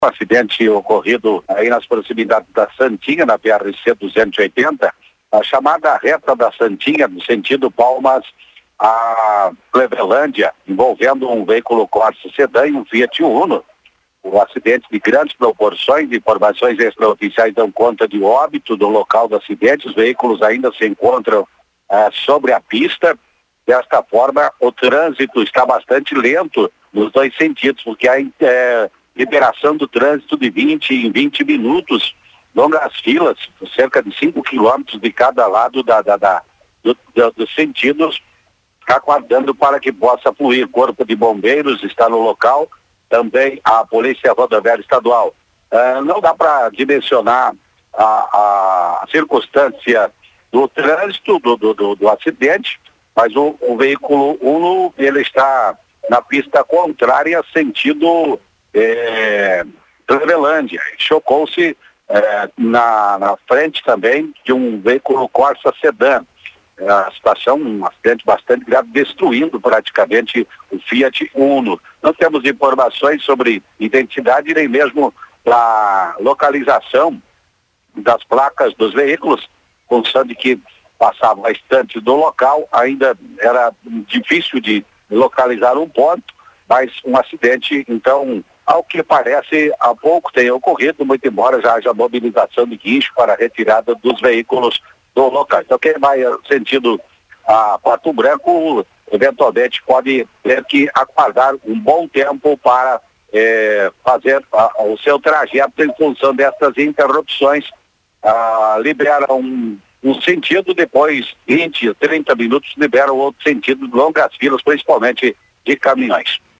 Um acidente ocorrido aí nas proximidades da Santinha, na PRC 280, a chamada reta da Santinha, no sentido Palmas a Clevelândia, envolvendo um veículo Corsa sedã e um Fiat Uno. O acidente de grandes proporções, informações extraoficiais dão conta de óbito do local do acidente, os veículos ainda se encontram sobre a pista. Desta forma, o trânsito está bastante lento nos dois sentidos, porque há liberação do trânsito de 20 em 20 minutos, longas filas, cerca de 5 quilômetros de cada lado dos sentidos, aguardando para que possa fluir. Corpo de Bombeiros está no local, também a Polícia Rodoviária Estadual. Não dá para dimensionar a circunstância do trânsito do acidente, mas o veículo Uno, ele está na pista contrária, sentido Clevelândia. Chocou-se na frente também de um veículo Corsa sedã. A situação, um acidente bastante grave, destruindo praticamente o Fiat Uno. Não temos informações sobre identidade, nem mesmo a localização das placas dos veículos, constando que passavam bastante do local, ainda era difícil de localizar um ponto, mas um acidente, então, ao que parece, há pouco tem ocorrido, muito embora já haja mobilização de guincho para a retirada dos veículos do local. Então, quem vai sentido a Pato Branco, eventualmente pode ter que aguardar um bom tempo para fazer o seu trajeto em função dessas interrupções. Libera um sentido, depois 20, 30 minutos libera o outro sentido, longas filas, principalmente de caminhões.